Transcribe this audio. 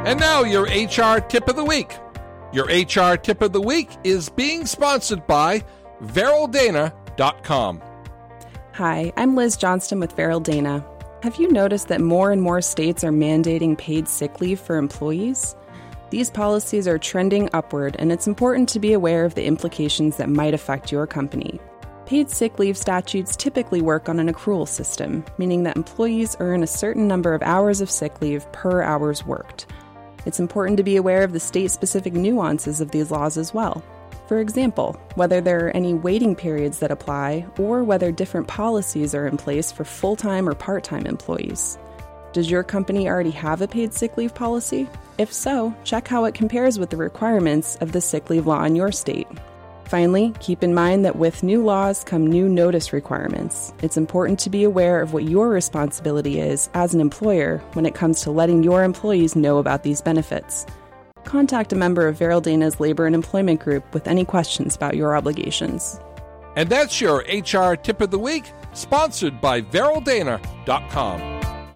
And now your HR Tip of the Week. Your HR Tip of the Week is being sponsored by VerylDana.com. Hi, I'm Liz Johnston with Veryl Dana. Have you noticed that more and more states are mandating paid sick leave for employees? These policies are trending upward, and it's important to be aware of the implications that might affect your company. Paid sick leave statutes typically work on an accrual system, meaning that employees earn a certain number of hours of sick leave per hours worked. It's important to be aware of the state-specific nuances of these laws as well. For example, whether there are any waiting periods that apply, or whether different policies are in place for full-time or part-time employees. Does your company already have a paid sick leave policy? If so, check how it compares with the requirements of the sick leave law in your state. Finally, keep in mind that with new laws come new notice requirements. It's important to be aware of what your responsibility is as an employer when it comes to letting your employees know about these benefits. Contact a member of Veryl Dana's Labor and Employment Group with any questions about your obligations. And that's your HR Tip of the Week, sponsored by VerylDana.com.